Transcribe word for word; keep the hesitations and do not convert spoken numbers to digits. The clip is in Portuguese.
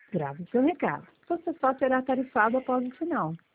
Grave seu recado. Você só será tarifado após o sinal.